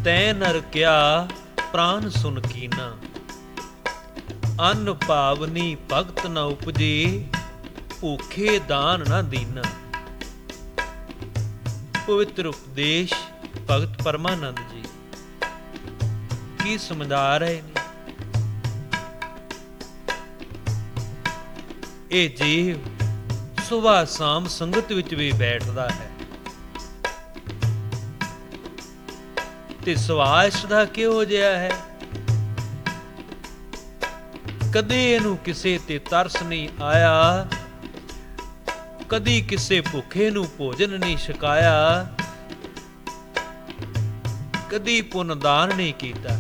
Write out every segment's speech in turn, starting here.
ਤੈ ਨਰ ਕਿਆ ਪ੍ਰਾਨ ਸੁਨ ਕੀਨਾ। ਅੰਨ ਭਾਵਨੀ ਭਗਤ ਨ ਉਪਜੇ, ਭੂਖੇ ਦਾਨ ਨ ਦੀਨਾ। ਪਵਿੱਤਰ ਉਪਦੇਸ਼ ਭਗਤ ਪਰਮਾਨੰਦ ਜੀ ਕੀ ਸਮਝਾ ਰਹੇ ਨੇ। ਇਹ ਜੀਵ ਸੁਬਾਹ ਸ਼ਾਮ ਸੰਗਤ ਵਿੱਚ ਵੀ ਬੈਠਦਾ ਹੈ ਤੇ ਸੁਭਾਅ ਇਸਦਾ ਕਿਹੋ ਜਿਹਾ ਹੈ, ਕਦੇ ਇਹਨੂੰ ਕਿਸੇ ਤੇ ਤਰਸ ਨਹੀਂ ਆਇਆ, ਕਦੀ ਕਿਸੇ ਭੁੱਖੇ ਨੂੰ ਭੋਜਨ ਨਹੀਂ ਛਕਾਇਆ, ਕਦੀ ਪੁੰਨ ਦਾਨ ਨਹੀਂ ਕੀਤਾ।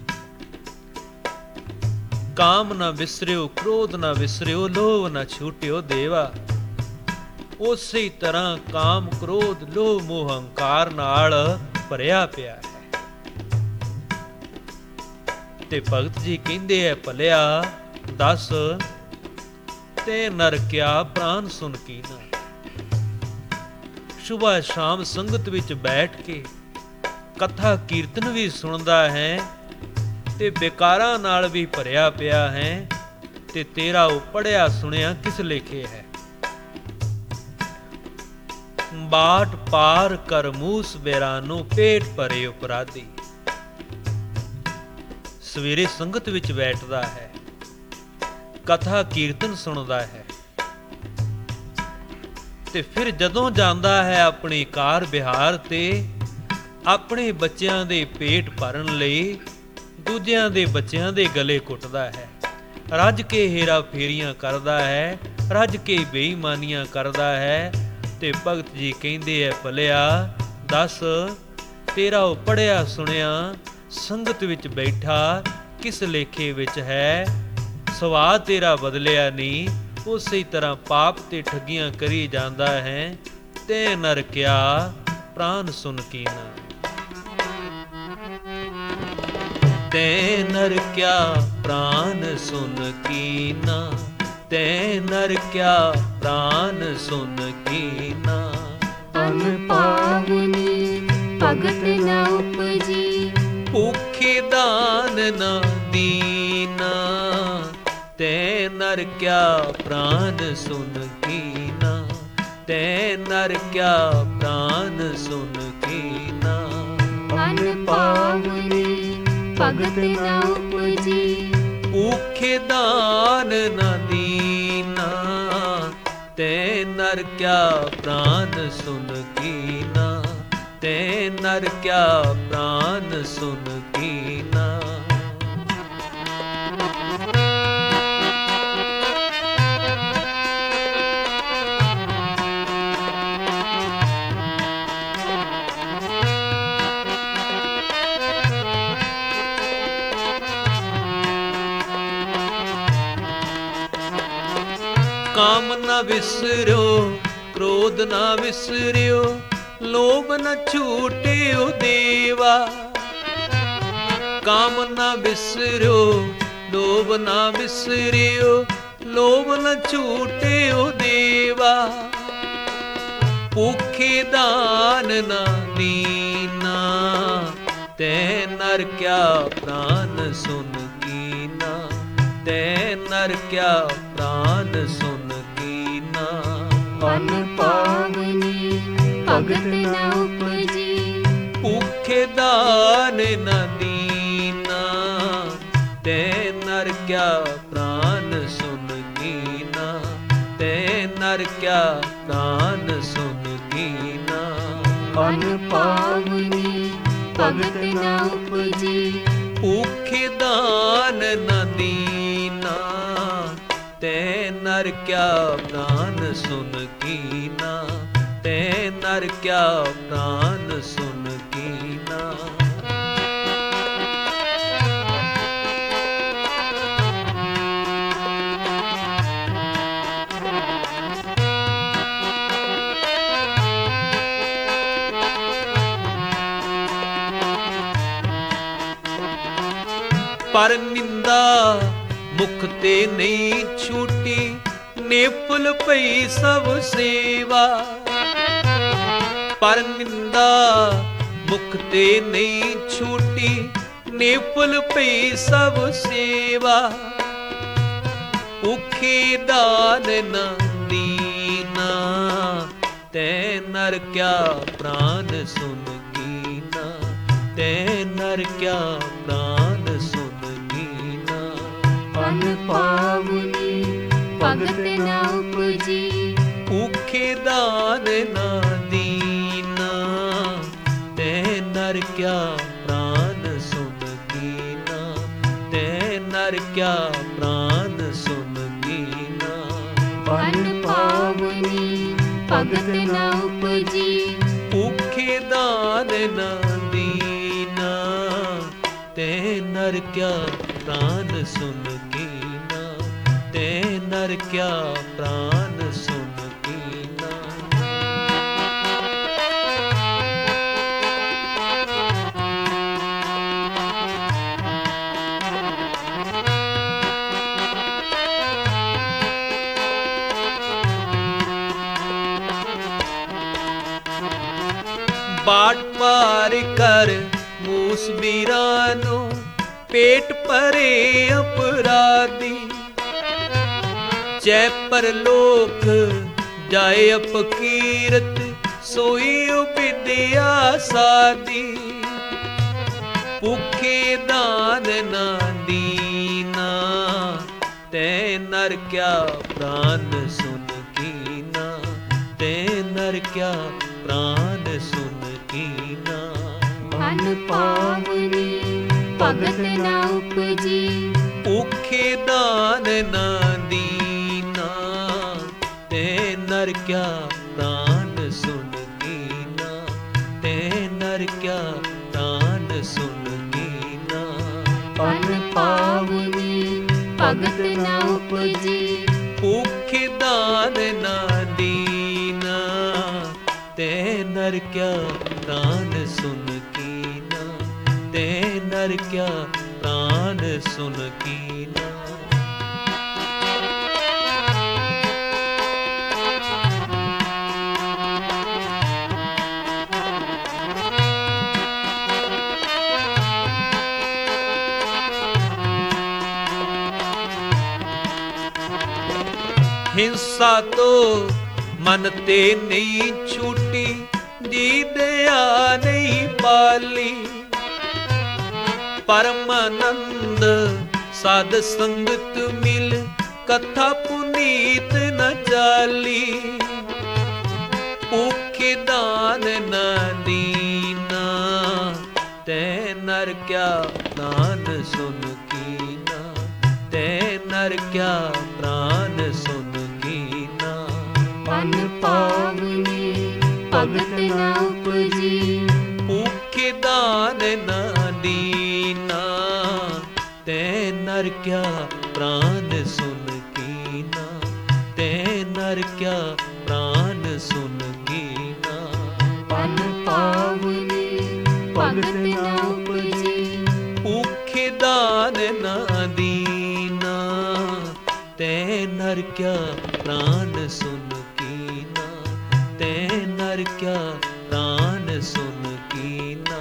ਕਾਮ ਨਾ ਵਿਸਰਿਓ, ਕ੍ਰੋਧ ਨਾ ਵਿਸਰਿਓ, ਲੋਭ ਨਾ ਛੂਟਿਓ ਦੇਵਾ। ਉਸੇ ਤਰ੍ਹਾਂ ਕਾਮ, ਕ੍ਰੋਧ, ਲੋਭ, ਮੋਹ, ਹੰਕਾਰ ਨਾਲ ਭਰਿਆ ਪਿਆ ਹੈ। ਤੇ ਭਗਤ ਜੀ ਕਹਿੰਦੇ ਐ, ਭਲਿਆ ਦੱਸ ਤੇ ਨਰ ਕਿਆ ਪ੍ਰਾਨ ਸੁਨ ਕੀਨਾ। ਸੁਬਾਹ ਸ਼ਾਮ ਸੰਗਤ ਵਿੱਚ ਬੈਠ ਕੇ ਕਥਾ ਕੀਰਤਨ ਵੀ ਸੁਣਦਾ ਹੈ ਤੇ ਬੇਕਾਰਾਂ ਨਾਲ ਵੀ ਭਰਿਆ ਪਿਆ ਹੈ, ਤੇ ਤੇਰਾ ਉਹ ਪੜਿਆ ਸੁਣਿਆ ਕਿਸ ਲੇਖੇ ਹੈ। ਬਾਟ ਪਾਰ ਕਰ ਮੂਸ ਬੇਰਾਨੋ, ਪੇਟ ਭਰੇ ਉਪਰਾਧੀ। ਸਵੇਰੇ ਸੰਗਤ ਵਿੱਚ ਬੈਠਦਾ ਹੈ, ਕਥਾ ਕੀਰਤਨ ਸੁਣਦਾ ਹੈ, ਤੇ ਫਿਰ ਜਦੋਂ ਜਾਂਦਾ ਹੈ ਆਪਣੀ ਕਾਰ ਵਿਹਾਰ ਤੇ, ਆਪਣੇ ਬੱਚਿਆਂ ਦੇ ਪੇਟ ਭਰਨ ਲਈ ਦੂਜਿਆਂ ਦੇ ਬੱਚਿਆਂ ਦੇ ਗਲੇ ਘੁੱਟਦਾ ਹੈ, ਰੱਜ ਕੇ ਹੇਰਾ ਫੇਰੀਆਂ ਕਰਦਾ ਹੈ, ਰੱਜ ਕੇ ਬੇਈਮਾਨੀਆਂ ਕਰਦਾ ਹੈ। ਤੇ ਭਗਤ ਜੀ ਕਹਿੰਦੇ ਐ, ਭਲਿਆ ਦੱਸ ਤੇਰਾ ਉਹ ਪੜਿਆ ਸੁਣਿਆ ਸੰਗਤ ਵਿੱਚ ਬੈਠਾ ਕਿਸ ਲੇਖੇ ਵਿੱਚ ਹੈ। ਸੁਭਾਅ ਤੇਰਾ ਬਦਲਿਆ ਨਹੀਂ, ਉਸੇ ਤਰ੍ਹਾਂ ਪਾਪ ਤੇ ਠੱਗੀਆਂ ਕਰੀ ਜਾਂਦਾ ਹੈ। ਤੇ ਨਰ ਕਿਆ ਪ੍ਰਾਨ ਸੁਨ ਕੀਨਾ। ਤੇ ਨਰ ਕਿਆ ਪ੍ਰਾਨ ਸੁਨ ਕੀਨਾ, ਤੇ ਨਰ ਕਿਆ ਪ੍ਰਾਨ ਸੁਨ ਕੀਨਾ। ਅੰਨ ਪਾਵਨੀ ਭਗਤ ਨ ਉਪਜੀ, ਭੂਖੇ ਦਾਨ ਨ ਦੀਨਾ। ਤੇ ਨਰ ਕਿਆ ਪ੍ਰਾਨ ਸੁਨ ਕੀਨਾ, ਤੇ ਨਰ ਕਿਆ ਪ੍ਰਾਨ ਸੁਨ ਕੀਨਾ। ਅੰਨ ਪਾਵਨੀ ਭਗਤ ਨ ਉਪਜੀ, ਭੂਖੇ ਦਾਨ ਨ ਦੀਨਾ। ਤੇ ਨਰ ਕਿਆ ਪ੍ਰਾਨ ਸੁਨ ਕੀਨਾ, ਤੇ ਨਰ ਕਿਆ ਪ੍ਰਾਨ ਸੁਨ ਕੀਨਾ। ਕਾਮ ਨਾ ਵਿਸਰਿਓ, ਕ੍ਰੋਧ ਨਾ ਵਿਸਰਿਓ, ਲੋਭ ਨ ਛੂਟਿਓ ਦੇਵਾ। ਕਾਮ ਨਾ ਵਿਸਰਿਓ, ਲੋਭ ਨਾ ਵਿਸਰਿਓ, ਲੋਭ ਨ ਛੂਟਿਓ ਦੇਵਾ। ਭੁੱਖੇ ਦਾਨ ਨ ਦੀਨਾ। ਤੇ ਨਰ ਕਿਆ ਪ੍ਰਾਨ ਸੁਨ ਕੀਨਾ, ਤੇ ਨਰ ਕਿਆ ਪ੍ਰਾਨ ਸੁਨ ਕੀਨਾ। ਅੰਨ ਪਾਵਨੀ ਭਗਤ ਨ ਉਪਜੀ, ਭੁੱਖੇ ਦਾਨ ਨ ਦੀਨਾ। ਤੇ ਨਰ ਕਿਆ ਪ੍ਰਾਨ ਸੁਨ ਕੀਨਾ, ਤੇ ਨਰ ਕਿਆ ਪ੍ਰਾਨ ਸੁਨ ਕੀਨਾ। ਅੰਨ ਪਾਵਨੀ ਭਗਤ ਨ ਉਪਜੀ, ਭੁੱਖੇ ਦਾਨ ਨ ਦੀਨਾ। ਤੇ ਨਰ ਕਿਆ ਪ੍ਰਾਨ ਸੁਨ ਕੀਨਾ, ਤੇ ਨਰ ਕਿਆ ਪ੍ਰਾਨ ਸੁਨ ਕੀਨਾ। ਪਰ ਨਿੰਦਾ ਮੁਖ ਤੇ ਨਹੀਂ ਛੂਟੀ, ਨੇਫਲ ਪਈ ਸਭ ਸੇਵਾ। ਪਰ ਨਿੰਦਾ ਮੁਖ ਤੇ ਨਹੀਂ ਛੂਟੀ, ਨਿਫਲ ਪਈ ਸਭ ਸੇਵਾ। ਭੁਖੇ ਦਾਨ ਨਾ ਦੀਨਾ, ਤੈ ਨਰ ਕਿਆ ਪ੍ਰਾਨ ਸੁਨ ਕੀਨਾ, ਤੈ ਨਰ ਕਿਆ ਪ੍ਰਾਨ ਸੁਨ ਕੀਨਾ। ਅਨ ਪਾਵਨੀ ਭਗਤ ਨਾ ਉਪਜੀ, ਭੁਖੇ ਦਾਨ ਨਾ ਦੀਨਾ, ਤੈ ਨਰ ਕਿਆ ਪ੍ਰਾਨ ਸੁਨ ਕੀਨਾ, ਤੈ ਨਰ ਕਿਆ ਪ੍ਰਾਨ ਸੁਨ ਕੀਨਾ। ਅਨ ਪਾਵਨੀ ਭਗਤ ਨਾ ਉਪਜੀ, ਭੁਖੇ ਦਾਨ ਨਾ ਦੀਨਾ, ਤੈ ਨਰ ਕਿਆ ਪ੍ਰਾਨ ਸੁਨ ਕੀਨਾ, ਤੈ ਨਰ ਕਿਆ ਪ੍ਰਾਨ ਸੁਨ ਕੀਨਾ। ਬਾਟ ਪਾਰ ਕਰ ਮੂਸ ਵੀਰਾਂ ਨੂੰ, ਪੇਟ ਭਰੇ ਅਪਰਾਧੀ। ਜੈ ਪਰਲੋਕ ਜਾਏ ਅਪਕੀਰਤ, ਸੋਈ ਵਿਦਿਆ ਸਾਦੀ। ਭੁਖੇ ਦਾਨ ਨਾ ਦੀਨਾ, ਤੈ ਨਰ ਕਿਆ ਪ੍ਰਾਨ ਸੁਨ ਕੀਨਾ, ਤੈ ਨਰ ਕਿਆ ਪ੍ਰਾਨ ਸੁਨ ਕੀਨਾ। ਅਨ ਪਾਵਨੀ ਭਗਤ ਨਾ ਉਪਜੀ, ਭੁਖੇ ਦਾਨ ਨਾ ਦੀਨਾ, ਤੈ ਨਰ ਕਿਆ ਪ੍ਰਾਨ ਸੁਨ ਕੀਨਾ, ਤੈ ਨਰ ਕਿਆ ਪ੍ਰਾਨ ਸੁਨ ਕੀਨਾ। ਅਨ ਪਾਵਨੀ ਭਗਤ ਨਾ ਉਪਜੀ, ਭੁਖੇ ਦਾਨ ਨਾ ਦੀਨਾ, ਤੈ ਨਰ ਕਿਆ ਪ੍ਰਾਨ ਸੁਨ ਕੀਨਾ, ਤੈ ਨਰ ਕਿਆ ਪ੍ਰਾਨ ਸੁਨ ਕੀਨਾ। ਹਿੰਸਾ ਤੋਂ ਮਨ ਤੇ ਨਹੀਂ ਛੂਟੀ, ਜੀ ਦਇਆ ਨਹੀਂ ਪਾਲੀ। ਪਰਮਾਨੰਦ ਸਾਧ ਸੰਗਤ ਮਿਲ, ਕਥਾ ਪੁਨੀਤ ਨ ਚਾਲੀ। ਭੁਖੇ ਦਾਨ ਨਾ ਦੀਨਾ, ਤੈ ਨਰ ਕਿਆ ਪ੍ਰਾਨ ਸੁਨ ਕੀਨਾ, ਤੈ ਨਰ ਕਿਆ ਪ੍ਰਾਨ ਸੁਨ ਕੀਨਾ। ਅਨ ਪਾਵਨੀ ਭਗਤ ਨਾ ਉਪਜੀ, ਭੁਖੇ ਦਾਨ ਨਾ ਦੀਨਾ, ਤੈ ਨਰ ਕਿਆ ਪ੍ਰਾਨ ਸੁਨ ਕੀਨਾ, ਤੈ ਨਰ ਕਿਆ ਪ੍ਰਾਨ ਸੁਨ ਕੀਨਾ। ਅਨ ਪਾਵਨੀ ਭਗਤ ਨਾ ਉਪਜੀ, ਭੁਖੇ ਦਾਨ ਨਾ ਦੀਨਾ, ਤੈ ਨਰ ਕਿਆ ਪ੍ਰਾਨ ਸੁਨ ਕੀਨਾ, ਤੈ ਨਰ ਕਿਆ ਪ੍ਰਾਨ ਸੁਨ ਕੀਨਾ।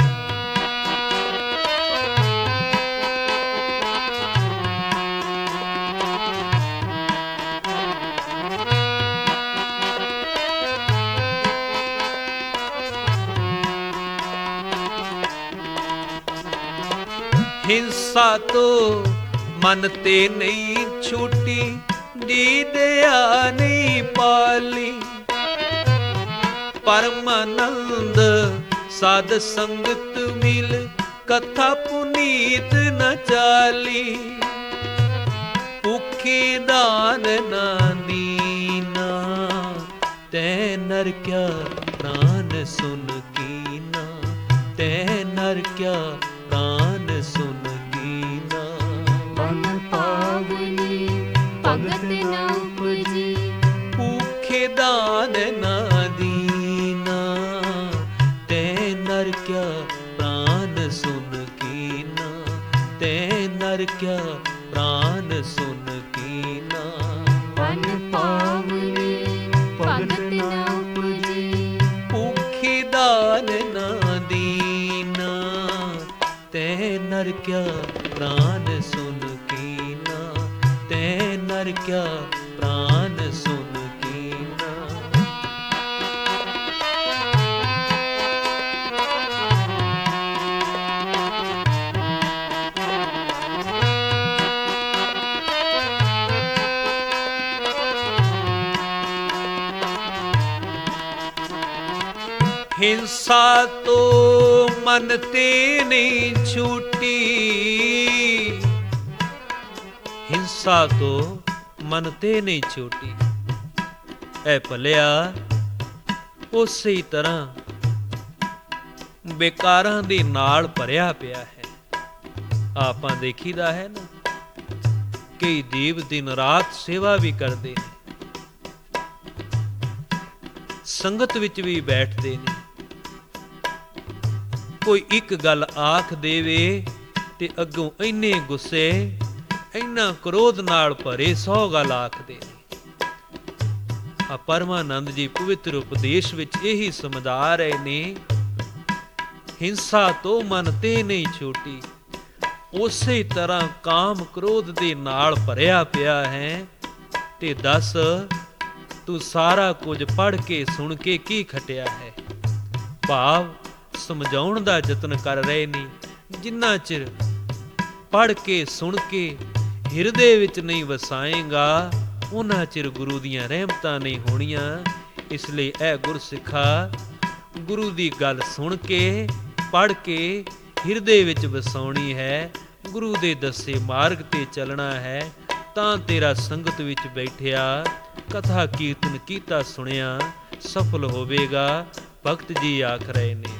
ਹਿੰਸਾ ਤੋਂ ਮਨ ਤੇ ਨਹੀਂ ਛੂਟੀ, ਜੀ ਦਇਆ ਨਹੀਂ ਪਾਲੀ। ਪਰਮਾਨੰਦ ਸਾਧ ਸੰਗਤ ਮਿਲ, ਕਥਾ ਪੁਨੀਤ ਨ ਚਾਲੀ। ਭੁਖੇ ਦਾਨ ਨਾ ਦੀਨਾ, ਤੈ ਨਰ ਕਿਆ ਪ੍ਰਾਨ ਸੁਨ ਕੀਨਾ, ਤੈ ਨਰ ਕਿਆ ਪ੍ਰਾਨ ਸੁਨ ਕੀਨਾ। ਅਨ ਪਾਵਨੀ ਭਗਤ ਨਾ ਉਪਜੀ, ਭੁਖੇ ਦਾਨ ਨਾ ਦੀਨਾ, ਤੈ ਨਰ ਕਿਆ ਪ੍ਰਾਨ ਸੁਨ ਕੀਨਾ, ਤੈ ਨਰ ਕਿਆ ਪ੍ਰਾਨ ਸੁਨ ਕੀਨਾ। ਅਨ ਪਾਵਨੀ ਭਗਤ ਨਾ ਉਪਜੀ, ਭੁਖੇ ਦਾਨ ਨਾ ਦੀਨਾ, नर क्या प्राण सुन कीना, तै नर क्या प्राण सुन कीना। हिंसा तो मन ते नहीं छूटी, हिंसा तो मन ते नहीं छूटी। ऐ भलिया ਉਸੇ ਹੀ ਤਰ੍ਹਾਂ ਬੇਕਾਰਾਂ ਦੇ ਨਾਲ ਭਰਿਆ ਪਿਆ ਹੈ। ਆਪਾਂ ਦੇਖੀਦਾ ਹੈ ਨਾ, ਕਈ ਦੇਵ ਦਿਨ ਰਾਤ ਸੇਵਾ ਵੀ ਕਰਦੇ ਨੇ, ਸੰਗਤ ਵਿੱਚ ਵੀ ਬੈਠਦੇ ਨੇ। ਕੋਈ ਇੱਕ ਗੱਲ ਆਖ ਦੇਵੇ ਤੇ ਅੱਗੋਂ ਇੰਨੇ ਗੁੱਸੇ, ਇੰਨਾ ਕ੍ਰੋਧ ਨਾਲ ਭਰੇ 100 ਗੱਲ ਆਖਦੇ ਨੇ। ਆ ਪਰਮਾਨੰਦ ਜੀ ਪਵਿੱਤਰ ਉਪਦੇਸ਼ ਵਿੱਚ ਇਹੀ ਸਮਝਾ ਰਹੇ ਨੇ, ਹਿੰਸਾ ਤੋਂ ਮਨ ਤੇ ਨਹੀਂ ਛੋਟੀ। ਉਸੇ ਤਰ੍ਹਾਂ ਕਾਮ ਕ੍ਰੋਧ ਦੇ ਨਾਲ ਭਰਿਆ ਪਿਆ ਹੈ। ਤੇ ਦੱਸ ਤੂੰ ਸਾਰਾ ਕੁਝ ਪੜ੍ਹ ਕੇ ਸੁਣ ਕੇ ਕੀ ਖਟਿਆ ਹੈ? ਭਾਵ ਸਮਝਾਉਣ ਦਾ ਯਤਨ ਕਰ ਰਹੇ ਨੇ, ਜਿੰਨਾ ਚਿਰ ਪੜ੍ਹ ਕੇ ਸੁਣ ਕੇ ਹਿਰਦੇ ਵਿੱਚ ਨਹੀਂ ਵਸਾਏਗਾ, ਉਹਨਾਂ ਚਿਰ ਗੁਰੂ ਦੀਆਂ ਰਹਿਮਤਾਂ ਨਹੀਂ ਹੋਣੀਆਂ। ਇਸ ਲਈ ਇਹ ਗੁਰਸਿੱਖਾ ਗੁਰੂ ਦੀ ਗੱਲ ਸੁਣ ਕੇ ਪੜ੍ਹ ਕੇ ਹਿਰਦੇ ਵਿੱਚ ਵਸਾਉਣੀ ਹੈ, ਗੁਰੂ ਦੇ ਦੱਸੇ ਮਾਰਗ ਤੇ ਚੱਲਣਾ ਹੈ, ਤਾਂ ਤੇਰਾ ਸੰਗਤ ਵਿੱਚ ਬੈਠਿਆ ਕਥਾ ਕੀਰਤਨ ਕੀਤਾ ਸੁਣਿਆ ਸਫਲ ਹੋਵੇਗਾ। ਭਗਤ ਜੀ ਆਖ ਰਹੇ ਨੇ,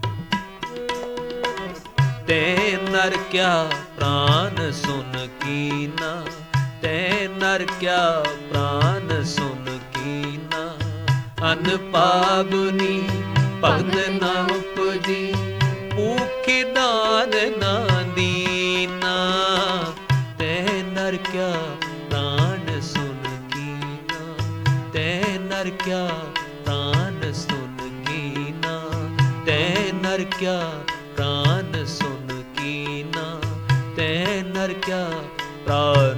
ਤੈ ਨਰ ਕਿਆ ਪ੍ਰਾਨ ਸੁਨ ਕੀਨਾ, ਤੈ ਨਰ ਕਿਆ ਪ੍ਰਾਨ ਸੁਨ ਕੀਨਾ। ਅਨ ਪਾਵਨੀ ਭਗਤ ਨਾ ਉਪਜੀ, ਭੂਖੇ ਦਾਨ ਨਾ ਦੀਨਾ। ਤੈ ਨਰ ਕਿਆ ਪ੍ਰਾਨ ਸੁਨ ਕੀਨਾ, ਤੈ ਨਰ ਕਿਆ ਪ੍ਰਾਨ ਸੁਨ ਕੀਨਾ। ਤੈ ਨਰ ਕਿਆ ਪ੍ਰਾਨ ਸੁਨ ਕੀਨਾ, ਤੈ ਨਰ ਕਿਆ ਪ੍ਰਾਨ